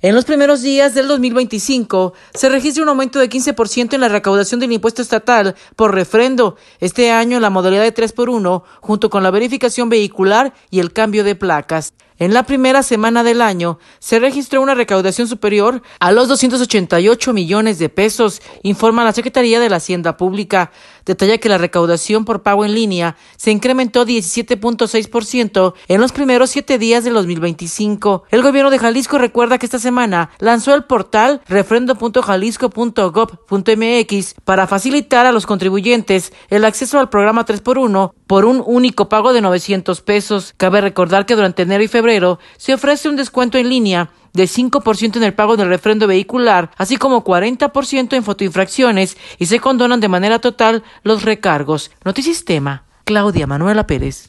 En los primeros días del 2025 se registra un aumento de 15% en la recaudación del impuesto estatal por refrendo. Este año la modalidad de 3x1, junto con la verificación vehicular y el cambio de placas. En la primera semana del año se registró una recaudación superior a los 288 millones de pesos, informa la Secretaría de la Hacienda Pública. Detalla que la recaudación por pago en línea se incrementó 17.6% en los primeros 7 días del 2025. El gobierno de Jalisco recuerda que esta semana lanzó el portal refrendo.jalisco.gov.mx para facilitar a los contribuyentes el acceso al programa 3x1 por un único pago de 900 pesos. Cabe recordar que durante enero y febrero se ofrece un descuento en línea de 5% en el pago del refrendo vehicular, así como 40% en fotoinfracciones, y se condonan de manera total los recargos. Notisistema, Claudia Manuela Pérez.